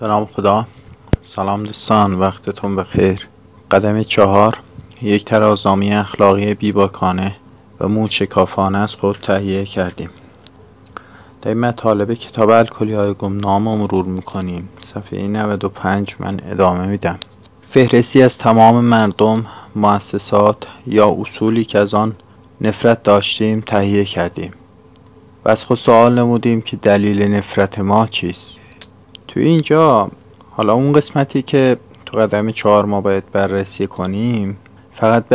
به نام خدا. سلام دوستان، وقتتون بخیر. قدم 4، یک ترازنامه اخلاقی بیباکانه و موشکافانه از خود تهیه کردیم. در این مطالب کتاب الکلیهای گمنام رو مرور میکنیم. صفحه 95 من ادامه میدم. فهرستی از تمام مردم، مؤسسات یا اصولی که از آن نفرت داشتیم تهیه کردیم و از خود سوال نمودیم که دلیل نفرت ما چیست. تو اینجا حالا اون قسمتی که تو قدم 4 ما باید بررسی کنیم فقط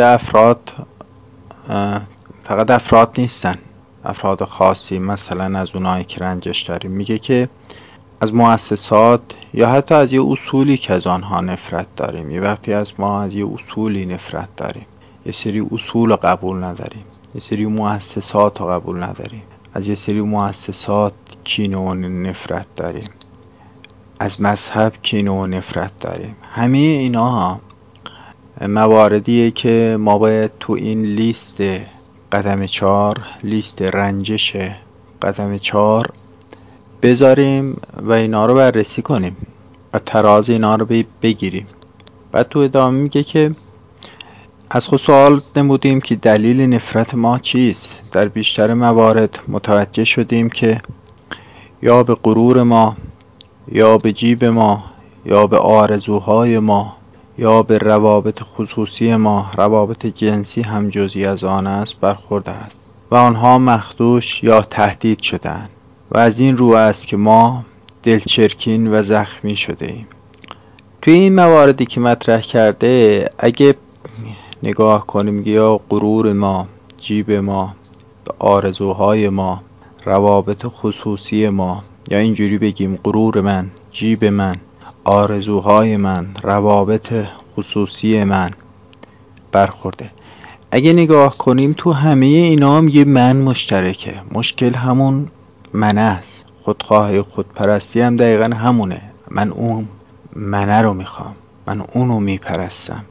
افراد نیستن، افراد خاصی، مثلا از اونایی که رنجش داریم. میگه که از مؤسسات یا حتی از یه اصولی که از آنها نفرت داریم. یه وقتی از ما از یه اصولی نفرت داریم، یه سری اصول قبول نداریم، یه سری مؤسسات قبول نداریم، از یه سری مؤسسات کینه و نفرت داریم، از مذهب کینه و نفرت داریم. همه اینا مواردیه که ما باید تو این لیست قدم 4، لیست رنجش قدم 4 بذاریم و اینا رو بررسی کنیم و تراز اینا رو بگیریم. بعد تو ادامه میگه که از خود سوال نمودیم که دلیل نفرت ما چیست. در بیشتر موارد متوجه شدیم که یا به غرور ما، یا به جیب ما، یا به آرزوهای ما، یا به روابط خصوصی ما، روابط جنسی هم جزئی از آن است، برخورده است و آنها مخدوش یا تهدید شدند و از این رو است که ما دلچرکین و زخمی شده ایم. توی این مواردی که مطرح کرده اگه نگاه کنیم، یا غرور ما، جیب ما، به آرزوهای ما، روابط خصوصی ما، یا اینجوری بگیم غرور من، جیب من، آرزوهای من، روابط خصوصی من برخورده. اگه نگاه کنیم تو همه اینا هم یه من مشترکه. مشکل همون من است. خودخواهی، خودپرستی هم دقیقا همونه. من اون منه رو میخوام، من اونو میپرستم،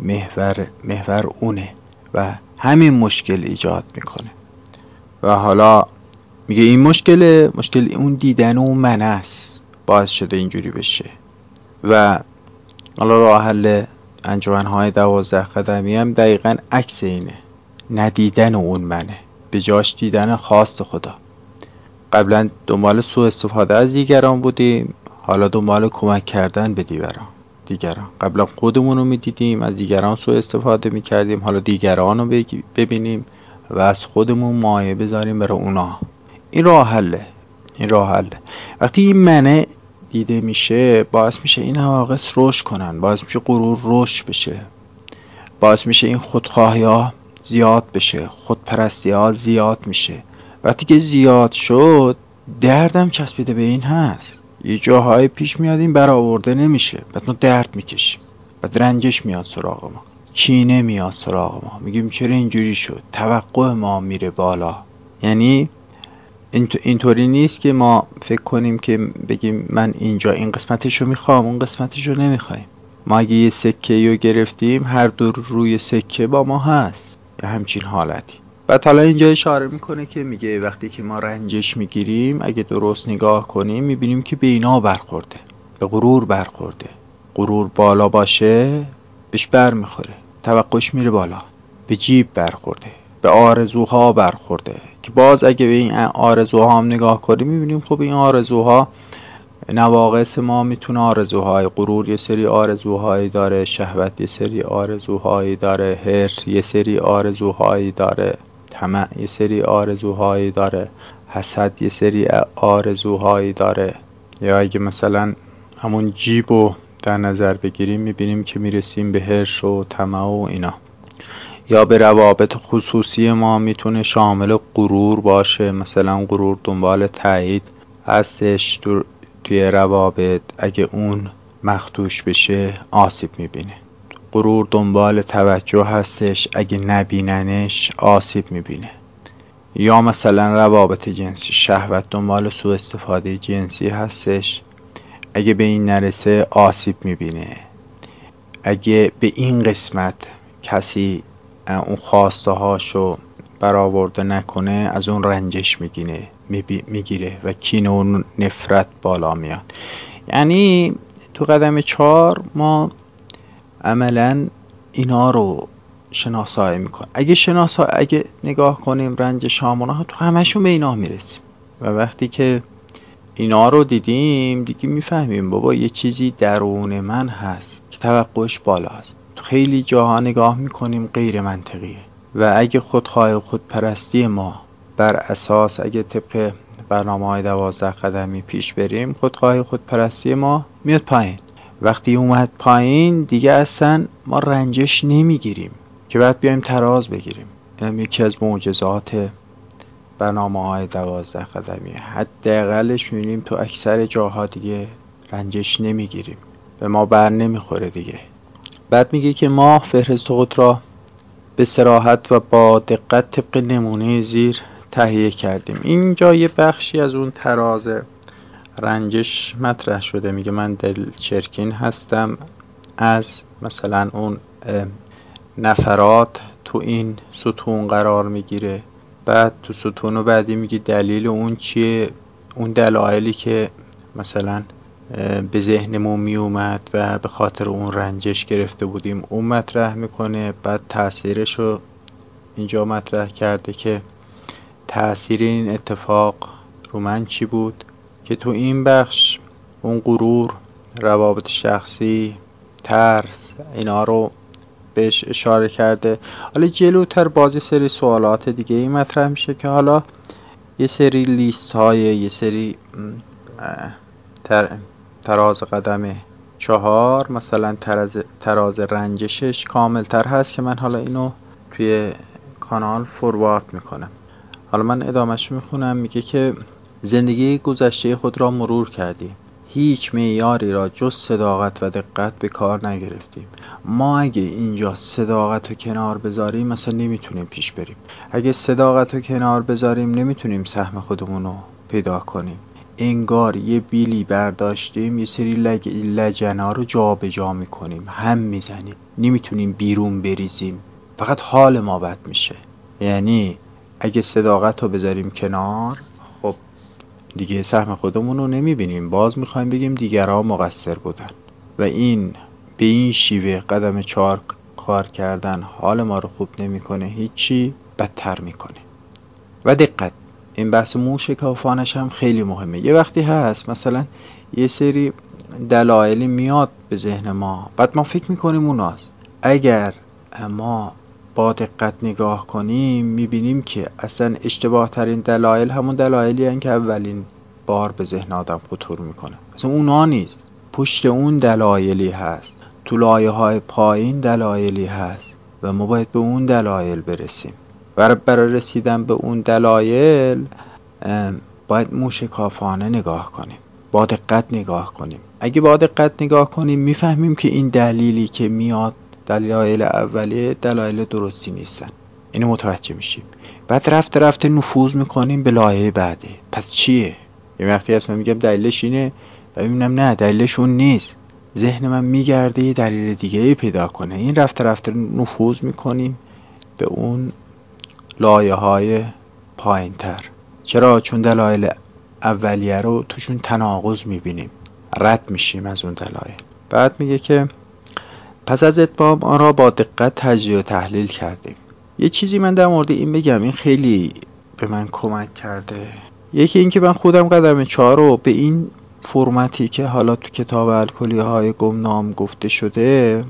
محور اونه و همین مشکل ایجاد میکنه. و حالا میگه این مشکل اون دیدن اون من است باعث شده اینجوری بشه. و حالا راه حل انجمن‌های 12 قدمی هم دقیقاً عکس اینه، ندیدن اون منه، به جاش دیدن خواست خدا. قبلا دنبال سوء استفاده از دیگران بودیم، حالا دنبال کمک کردن به دیگران. قبلا خودمون رو میدیدیم، از دیگران سوء استفاده میکردیم، حالا دیگران رو ببینیم و از خودمون مایه بذاریم برای اونا. این راه حله. وقتی این منه دیده میشه باعث میشه این حواس رشد کنن، باعث میشه غرور رشد بشه، باعث میشه این خودخواهی ها زیاد بشه، خودپرستی ها زیاد میشه. وقتی که زیاد شد دردم چسبیده به این هست. یه جاهای پیش میاد این برآورده نمیشه، بعد ما درد میکشیم، بعد رنجش میاد سراغ ما، کینه میاد سراغ ما، میگیم چرا اینجوری شد، توقع ما میره بالا. یعنی اینطوری نیست که ما فکر کنیم که بگیم من اینجا این قسمتشو میخوام اون قسمتشو نمیخوایم. ما اگه یه سکه رو گرفتیم هر دو روی سکه با ما هست، یا همچین حالتی. بعد حالا اینجا اشاره میکنه که میگه وقتی که ما رنجش میگیریم اگه درست نگاه کنیم میبینیم که به اینا برخورده، به غرور برخورده. غرور بالا باشه بهش بر میخوره، توقعش میره بالا. به جیب برخورده، به آرزوها برخورده که باز اگه به این آرزوها هم نگاه کنیم میبینیم خب این آرزوها نواقص ما میتونه آرزوهای غرور یه سری آرزوهایی داره، شهوت یه سری آرزوهایی داره، حرص یه سری آرزوهایی داره، طمع یه سری آرزوهایی داره، حسد یه سری آرزوهایی داره. یا اگه مثلا همون جیبو در نظر بگیریم میبینیم که میرسیم به حرص و طمع و اینا. یا به روابط خصوصی ما میتونه شامل غرور باشه، مثلا غرور دنبال تایید هستش توی روابط، اگه اون مخدوش بشه آسیب میبینه. غرور دنبال توجه هستش، اگه نبیننش آسیب میبینه. یا مثلا روابط جنسی، شهوت دنبال سوء استفاده جنسی هستش، اگه به این نرسه آسیب میبینه. اگه به این قسمت کسی اون خواسته هاشو برآورده نکنه از اون رنجش میگیره و کینه و نفرت بالا میاد. یعنی تو قدم 4 ما عملا اینا رو شناسایی میکنیم. اگه نگاه کنیم رنجش هامون تو همشون به اینا میرسیم و وقتی که اینا رو دیدیم دیگه میفهمیم بابا یه چیزی درون من هست که توقعش بالاست. تو خیلی جاها نگاه میکنیم غیر منطقیه و اگه خودخواه و خودپرستی ما بر اساس اگه طبق برنامه‌های 12 قدمی پیش بریم، خودخواه و خودپرستی ما میاد پایین. وقتی اومد پایین دیگه اصلا ما رنجش نمیگیریم که بعد بیایم تراز بگیریم. این یکی از معجزات برنامه‌های 12 قدمی. حداقلش می‌بینیم تو اکثر جاها دیگه رنجش نمیگیریم، به ما بر نمیخوره دیگه. بعد میگه که ما فهرست خود را به صراحت و با دقت طبق نمونه زیر تهیه کردیم. اینجا یه بخشی از اون تراز رنجش مطرح شده. میگه من دل چرکین هستم از مثلا اون نفرات تو این ستون قرار میگیره. بعد تو ستون بعدی میگه دلیل اون چیه، اون دلایلی که مثلا به ذهنمون میومد و به خاطر اون رنجش گرفته بودیم اون مطرح میکنه. بعد تأثیرش رو اینجا مطرح کرده که تأثیر این اتفاق رو من چی بود، که تو این بخش اون غرور، روابط شخصی، ترس، اینا رو بهش اشاره کرده. حالا جلوتر بازی سری سوالات دیگه این مطرح میشه که حالا یه سری لیست های یه سری تراز قدم 4 مثلا تراز رنجشش کامل تر هست که من حالا اینو توی کانال فوروارد میکنم. حالا من ادامهش میخونم. میگه که زندگی گذشته خود را مرور کردی، هیچ معیاری را جز صداقت و دقت به کار نگرفتیم. ما اگه اینجا صداقت رو کنار بذاریم مثلا نمیتونیم پیش بریم. اگه صداقت رو کنار بذاریم نمیتونیم سهم خودمون رو پیدا کنیم. انگار یه بیلی برداشتیم یه سری لجنا رو جا به جا میکنیم، هم میزنیم، نمیتونیم بیرون بریزیم، فقط حال ما بد میشه. یعنی اگه صداقت رو بذاریم کنار، خب دیگه سهم خودمون رو نمیبینیم، باز میخوایم بگیم دیگران مقصر بودن و این به این شیوه قدم 4 کار کردن حال ما رو خوب نمیکنه، هیچی بدتر میکنه. و دقت، این بحث موشکافانش هم خیلی مهمه. یه وقتی هست مثلا یه سری دلایلی میاد به ذهن ما، بعد ما فکر میکنیم اوناست. اگر ما با دقت نگاه کنیم میبینیم که اصلا اشتباه ترین دلایل همون دلایلی هستند که اولین بار به ذهن آدم خطور میکنه. اصلا اونا نیست، پشت اون دلایلی هست، تو لایه های پایین دلایلی هست و ما باید به اون دلایل برسیم. برای رسیدن به اون دلایل باید موشکافانه نگاه کنیم، با دقت نگاه کنیم. اگه با دقت نگاه کنیم میفهمیم که این دلیلی که میاد، دلایل اولیه دلایل درستی نیستن، اینو متوجه میشیم. بعد رفته نفوذ میکنیم به لایه بعدی. پس چیه؟ یه وقتی هست من میگم دلیلش اینه و میبینم نه دلیلش اون نیست، ذهن من میگرده یه دلیل دیگه پیدا کنه. این رفته نفوذ میکنیم به اون لایه های پایین تر. چرا؟ چون دلایل اولیه رو توشون تناقض میبینیم، رد میشیم از اون دلایل. بعد میگه که پس از اتمام آن را با دقت تجزیه و تحلیل کردیم. یه چیزی من در مورد این بگم، این خیلی به من کمک کرده. یکی این که من خودم قدم 4 رو به این فرمتی که حالا تو کتاب الکلیه های گمنام گفته شده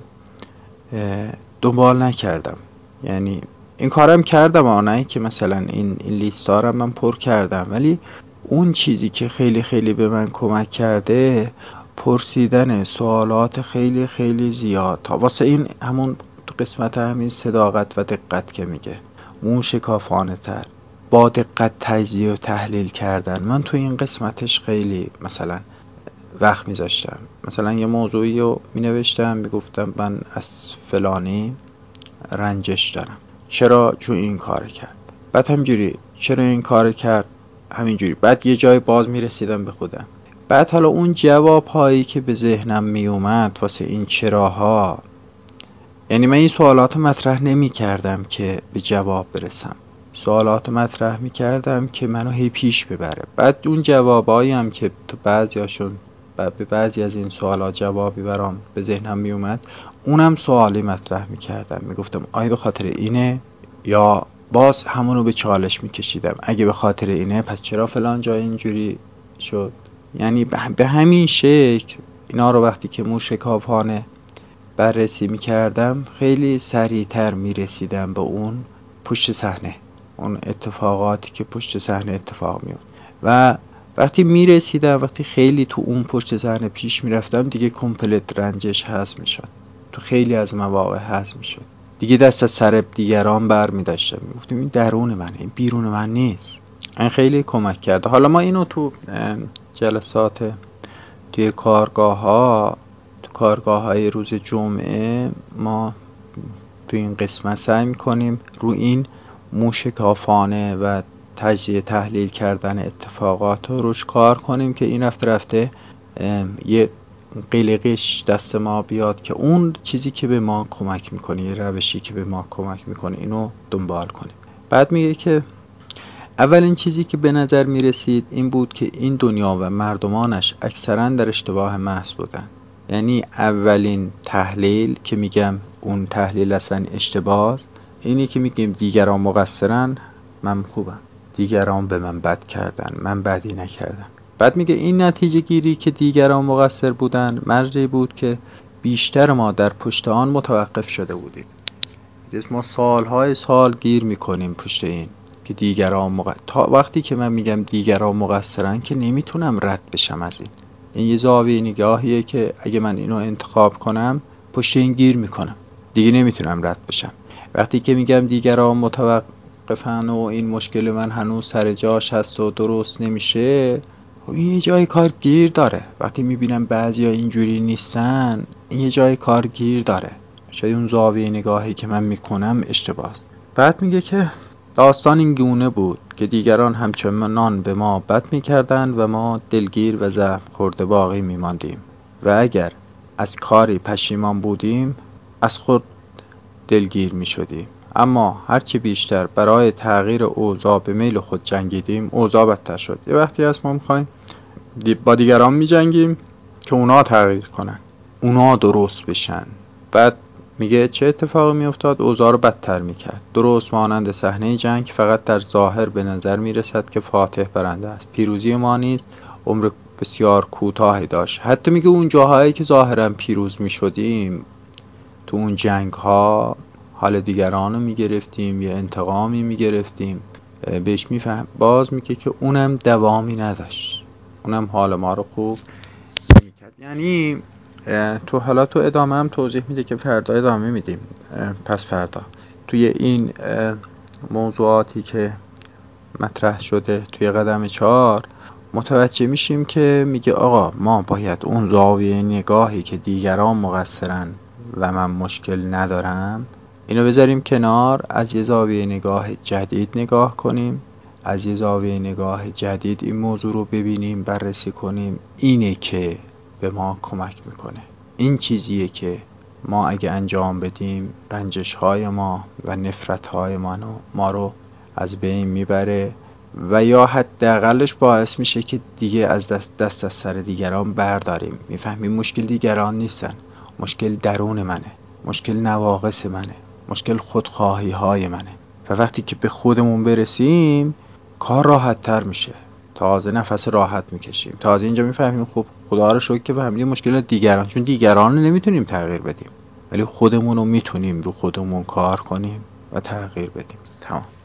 دنبال نکردم. یعنی این کارم کردم، آنه که مثلا این لیست ها رو من پر کردم، ولی اون چیزی که خیلی خیلی به من کمک کرده پرسیدن سوالات خیلی خیلی زیاد تا واسه این همون تو قسمت همین صداقت و دقت که میگه موشکافانه تر با دقت تجزیه و تحلیل کردن. من تو این قسمتش خیلی مثلا وقت میذاشتم. مثلا یه موضوعی رو مینوشتم، میگفتم من از فلانی رنجش دارم، چرا؟ چون این کار کرد. بعد همجوری چرا این کار کرد، همینجوری. بعد یه جای باز میرسیدم به خودم. بعد حالا اون جواب هایی که به ذهنم میومد واسه این چراها، یعنی من این سوالات مطرح نمی کردم که به جواب برسم، سوالات مطرح می کردم که منو هی پیش ببره. بعد اون جوابایی هم که تو بعضیاشون و به بعضی از این سوالات جوابی برام به ذهنم می اومد، اونم سوالی مطرح می کردم، می گفتم آیا به خاطر اینه، یا باز همونو به چالش می کشیدم اگه به خاطر اینه پس چرا فلان جای اینجوری شد. یعنی به همین شکل اینا رو وقتی که موشکافانه بررسی می کردم خیلی سریعتر می رسیدم به اون پشت صحنه، اون اتفاقاتی که پشت صحنه اتفاق می افتاد. و وقتی می رسیدم، وقتی خیلی تو اون پشت صحنه پیش می رفتم، دیگه کامپلت رنجش حذف می شد، تو خیلی از مواقع حذف می شد، دیگه دست از سر دیگران بر می داشتم، می گفتم این درون منه، این بیرون من نیست. این خیلی کمک کرده. حالا ما اینو تو جلسات توی کارگاه های روز جمعه ما تو این قسمت سعی میکنیم رو این موشکافانه و تجزیه تحلیل کردن اتفاقات رو روش کار کنیم که این رفته یه قلقش دست ما بیاد که اون چیزی که به ما کمک میکنه، یه روشی که به ما کمک میکنه، اینو دنبال کنیم. بعد میگه که اولین چیزی که به نظر میرسید این بود که این دنیا و مردمانش اکثرا در اشتباه محض بودن. یعنی اولین تحلیل که میگم اون تحلیل اصلا اشتباهه، اینی که میگیم دیگران مقصرن، من خوبم، دیگران به من بد کردن، من بدی نکردم. بعد میگه این نتیجه گیری که دیگران مقصر بودن مرجعی بود که بیشتر ما در پشت آن متوقف شده بودیم. ما سالهای سال گیر میکنیم پشت این که دیگران تا وقتی که من میگم دیگران مقصرن که نمیتونم رد بشم از این یه زاویه نگاهیه که اگه من اینو انتخاب کنم پشت این گیر میکنم، دیگه نمیتونم رد بشم. وقتی که میگم دیگران متوقفن و این مشکل من هنوز سر جاش هست و درست نمیشه، این یه جای کار گیر داره. وقتی میبینم بعضیا اینجوری نیستن، این یه جای کار گیر داره، شاید اون زاویه نگاهی که من میکنم اشتباهه. بعد میگه که داستان این گونه بود که دیگران همچنان به ما بد میکردند و ما دلگیر و زخم خورده باقی میماندیم و اگر از کاری پشیمان بودیم از خود دلگیر میشدیم، اما هرچی بیشتر برای تغییر اوضاع به میل خود جنگیدیم اوضاع بدتر شد. یه وقتی هست ما میخوایم با دیگران میجنگیم که اونا تغییر کنن، اونا درست بشن. بعد میگه چه اتفاقی میافتاد؟ اوضاع رو بدتر میکرد. درست مانند صحنه جنگ فقط در ظاهر به نظر میرسد که فاتح برنده است. پیروزی ما نیز عمر بسیار کوتاهی داشت. حتی میگه اون جاهایی که ظاهرا پیروز میشدیم تو اون جنگ ها حال دیگران رو میگرفتیم یا انتقامی میگرفتیم، بهش میفهم باز میگه که اونم دوامی نداشت، اونم حال ما رو خوب نمیکرد. یعنی تو ادامه هم توضیح میده که فردا ادامه میدیم، پس فردا توی این موضوعاتی که مطرح شده توی قدم 4 متوجه میشیم که میگه آقا ما باید اون زاویه نگاهی که دیگران مقصرن و من مشکل ندارم اینو بذاریم کنار، از یه زاویه نگاه جدید نگاه کنیم، از یه زاویه نگاه جدید این موضوع رو ببینیم، بررسی کنیم. اینه که به ما کمک میکنه، این چیزیه که ما اگه انجام بدیم رنجش های ما و نفرت های ما رو از بین میبره و یا حداقلش باعث میشه که دیگه از دست از سر دیگران برداریم. میفهمیم مشکل دیگران نیستن، مشکل درون منه، مشکل نواقص منه، مشکل خودخواهی های منه. و وقتی که به خودمون برسیم کار راحت تر میشه، تازه نفس راحت میکشیم، تازه اینجا میفهمیم خب خدا رو شکر که فهمیدیم مشکل دیگران، چون دیگران رو نمیتونیم تغییر بدیم ولی خودمون رو میتونیم رو خودمون کار کنیم و تغییر بدیم. تمام.